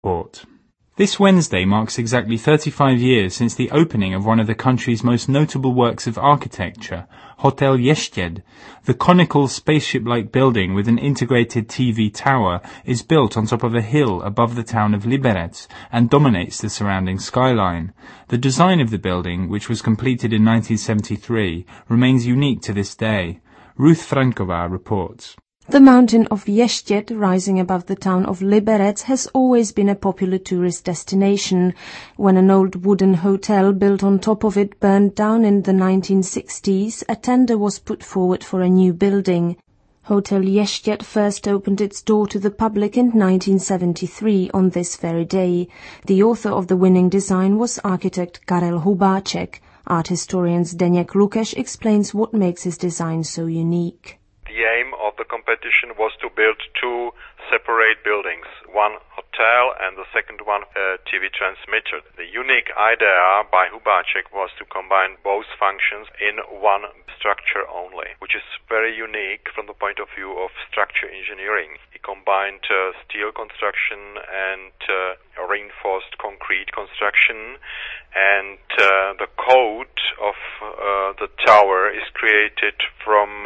report. This Wednesday marks exactly 35 years since the opening of one of the country's most notable works of architecture, Hotel Ještěd. The conical spaceship-like building with an integrated TV tower is built on top of a hill above the town of Liberec and dominates the surrounding skyline. The design of the building, which was completed in 1973, remains unique to this day. Ruth Frankova reports. The mountain of Ještěd, rising above the town of Liberec, has always been a popular tourist destination. When an old wooden hotel built on top of it burned down in the 1960s, a tender was put forward for a new building. Hotel Ještěd first opened its door to the public in 1973 on this very day. The author of the winning design was architect Karel Hubáček. Art historian Zdeněk Lukeš explains what makes his design so unique. The aim of the competition was to build two separate buildings, one hotel and the second one a TV transmitter. The unique idea by Hubáček was to combine both functions in one structure only, which is very unique from the point of view of structure engineering. He combined steel construction and reinforced concrete construction, and the code of the tower is created from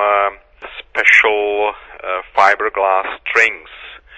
special fiberglass strings,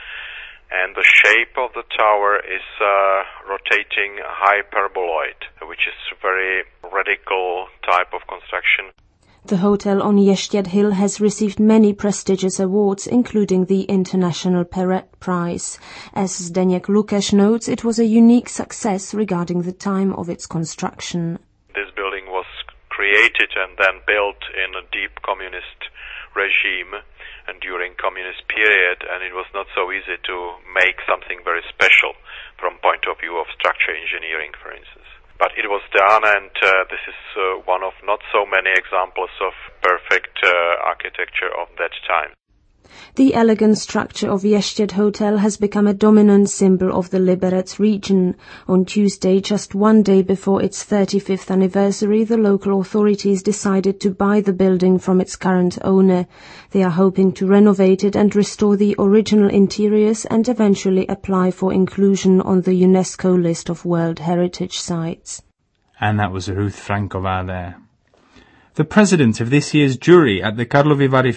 and the shape of the tower is rotating hyperboloid, which is a very radical type of construction. The hotel on Ještěd Hill has received many prestigious awards, including the International Perret Prize. As Zdeněk Lukeš notes, it was a unique success regarding the time of its construction. This building was created and then built in a deep communist regime and during communist period, and it was not so easy to make something very special from point of view of structure engineering, for instance. But it was done, and this is one of not so many examples of perfect architecture of that time. The elegant structure of Ještěd Hotel has become a dominant symbol of the Liberec region. On Tuesday, just one day before its 35th anniversary, the local authorities decided to buy the building from its current owner. They are hoping to renovate it and restore the original interiors and eventually apply for inclusion on the UNESCO list of World Heritage Sites. And that was Ruth Frankova there. The president of this year's jury at the Karlovy Vary